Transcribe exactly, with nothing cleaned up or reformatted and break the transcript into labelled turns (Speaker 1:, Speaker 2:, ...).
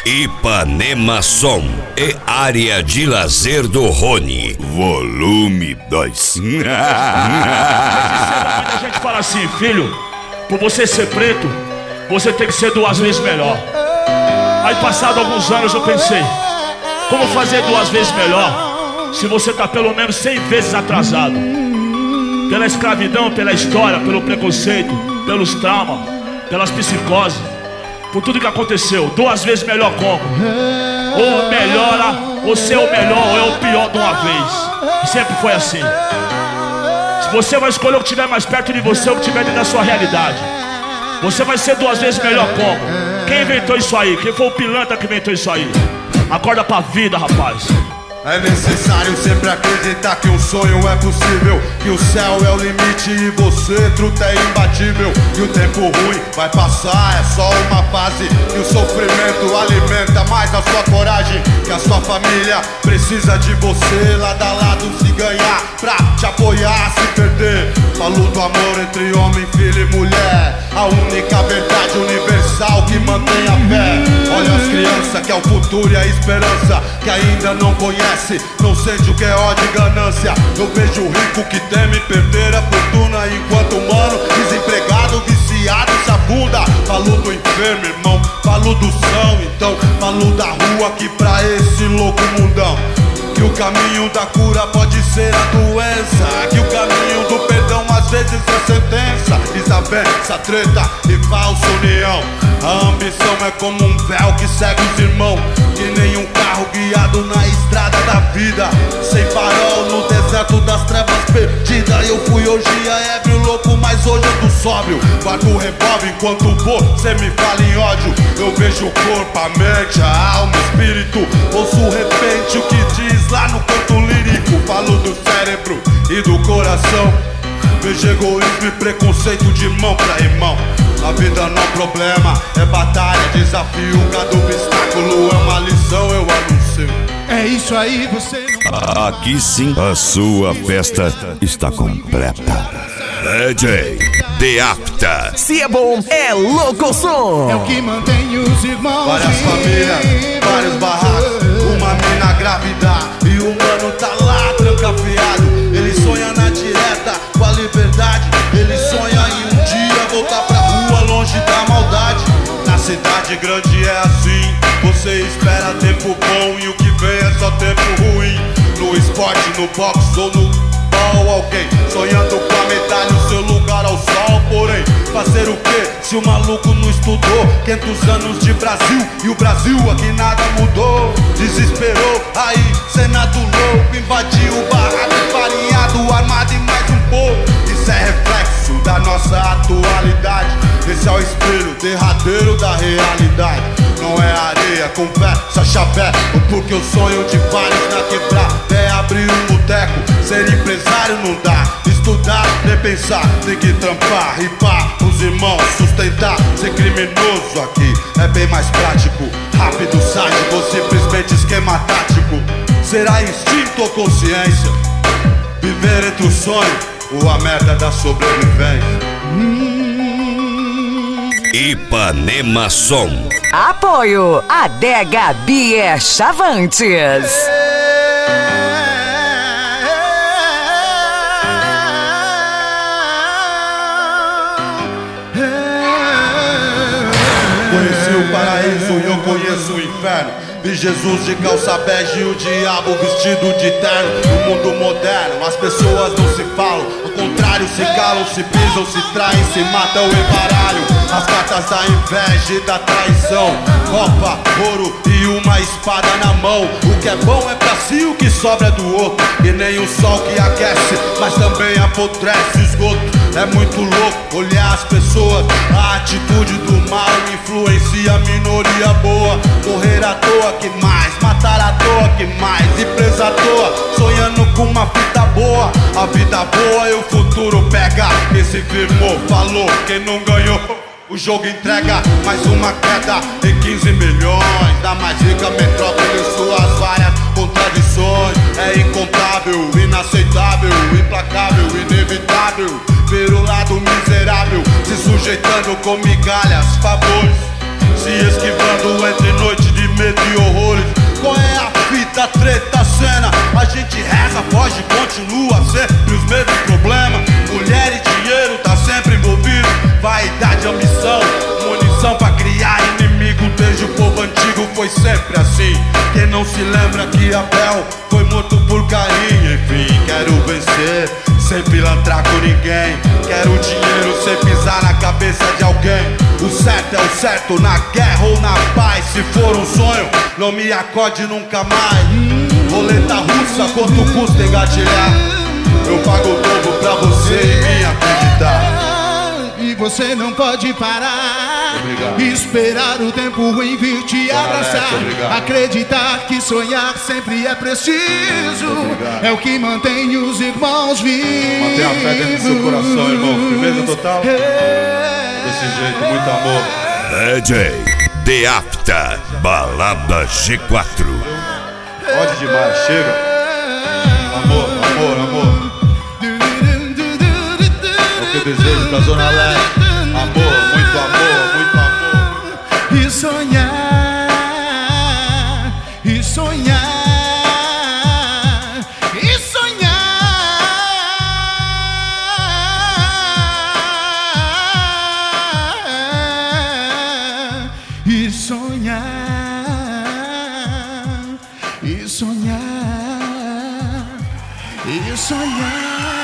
Speaker 1: Ipanema Som e área de lazer do Rony. Volume dois.
Speaker 2: Muita gente fala assim, filho, por você ser preto, você tem que ser duas vezes melhor. Aí passado alguns anos eu pensei, como fazer duas vezes melhor se você tá pelo menos cem vezes atrasado? Pela escravidão, pela história, pelo preconceito, pelos traumas, pelas psicoses, por tudo que aconteceu. Duas vezes melhor como? Ou melhora, ou ser o melhor, ou é o pior de uma vez. Sempre foi assim. Se você vai escolher o que estiver mais perto de você, ou o que estiver dentro da sua realidade. Você vai ser duas vezes melhor como? Quem inventou isso aí? Quem foi o pilantra que inventou isso aí? Acorda pra vida, rapaz.
Speaker 3: É necessário sempre acreditar que um sonho é possível, que o céu é o limite e você, truta, é imbatível. E o tempo ruim vai passar, é só uma fase. E o sofrimento alimenta mais a sua coragem, que a sua família precisa de você. Lado a lado se ganhar, pra te apoiar, se perder. Falo do amor entre homem, filho e mulher, a única verdade universal que mantém a fé. Olha as crianças que é o futuro e a esperança, que ainda não conhece, não sente o que é ódio e ganância. Eu vejo o rico que teme perder a fortuna, enquanto o mano desempregado, viciado, se afunda. Falo do enfermo, irmão, falo do são, então falo da rua aqui pra esse louco mundão. Que o caminho da cura pode ser a doença, que o caminho do perdão às vezes é sentença. Desavença, treta e falsa união. A ambição é como um véu que segue os irmãos, que nem um carro guiado na estrada da vida, sem farol no deserto das trevas perdidas. Eu fui hoje a ébrio louco, mas hoje eu tô sóbrio. Guardo o revólver enquanto você me fala em ódio. Eu vejo o corpo, a mente, a alma, o espírito. Ouço de repente o que diz lá no canto lírico. Falo do cérebro e do coração. Vejo egoísmo e preconceito de mão pra irmão. A vida não é problema, é batalha, desafio. Cada obstáculo é uma lição, eu anuncio.
Speaker 4: É isso aí, você não...
Speaker 1: Aqui sim, a sua festa está completa. D J Deapta.
Speaker 5: Se é bom, é louco som.
Speaker 4: É o que mantém os irmãos.
Speaker 3: Várias famílias, vários barracos, uma mina grávida e o mano tá lá trancafiado. Ele sonha na direta com a liberdade, ele sonha em um dia voltar pra rua longe da maldade. Na cidade grande é assim, você espera tempo bom e o que vem é só tempo ruim. No esporte, no boxe ou no ball, alguém sonhando com a medalha, o seu lugar ao sol. Porém, fazer o que se o maluco não estudou? quinhentos anos de Brasil e o Brasil aqui nada mudou. Desesperou, aí Senado louco invadiu o barraco, farinhado, armado e mais um pouco. Isso é reflexo da nossa atualidade. Esse é o espelho derradeiro da realidade. Não é areia, conversa, chapé. Porque o sonho de vários na quebrada é abrir um boteco. Ser empresário não dá, estudar, nem pensar. Tem que trampar, ripar, os irmãos sustentar. Ser criminoso aqui é bem mais prático. Rápido, sádico ou simplesmente esquema tático. Será instinto ou consciência? Viver entre o sonho ou a merda da sobrevivência?
Speaker 1: Ipanema Som.
Speaker 5: Apoio Adega Bier Chavantes.
Speaker 3: Conheci o paraíso e eu conheço o inferno. Vi Jesus de calça bege e o diabo vestido de terno. No mundo moderno as pessoas não se falam, ao contrário se calam, se pisam, se traem, se matam em baralho. As cartas da inveja e da traição, copa, ouro e uma espada na mão. O que é bom é pra si, o que sobra é do outro. E nem o sol que aquece, mas também apodrece o esgoto. É muito louco olhar as pessoas, a atitude do mal influencia a minoria boa. Correr à toa que mais, matar à toa que mais, e presa à toa, sonhando com uma fita boa. A vida boa e o futuro pega. Quem se firmou, falou, quem não ganhou, o jogo entrega mais uma queda em quinze milhões. Da mais rica metrópole em suas várias contradições. É incontável, inaceitável, implacável, inevitável ver o lado miserável se sujeitando com migalhas, favores, se esquivando entre noite de medo e horrores. Qual é a fita, treta, cena? A gente reza, foge, continua sempre os mesmos problemas. Mulher e dinheiro tá sempre envolvido. Vaidade, ambição, munição pra criar inimigo. Desde o povo antigo foi sempre assim. Quem não se lembra que Abel foi morto por carinho. Enfim, quero vencer sem pilantrar com ninguém. Quero dinheiro sem pisar na cabeça de alguém. O certo é o certo, na guerra ou na paz. Se for um sonho, não me acorde nunca mais. Roleta russa, quanto custa engatilhar? Eu pago o dobro pra você e me acreditar.
Speaker 4: E você não pode parar.
Speaker 3: Obrigado.
Speaker 4: Esperar o tempo ruim vir te abraçar.
Speaker 3: Obrigado.
Speaker 4: Acreditar que sonhar sempre é preciso.
Speaker 3: Obrigado.
Speaker 4: É o que mantém os irmãos vivos.
Speaker 3: Mantenha a fé dentro do seu coração, irmão. Firmeza total. Desse jeito, muito amor.
Speaker 1: D J Deapta, Balada G quatro.
Speaker 3: Pode demais, chega. Amor, amor, amor. É o que eu desejo pra Zona Leste. Amor, muito amor, muito amor.
Speaker 4: E sonhar, e sonhar, e sonhar, e sonhar, e sonhar, e sonhar.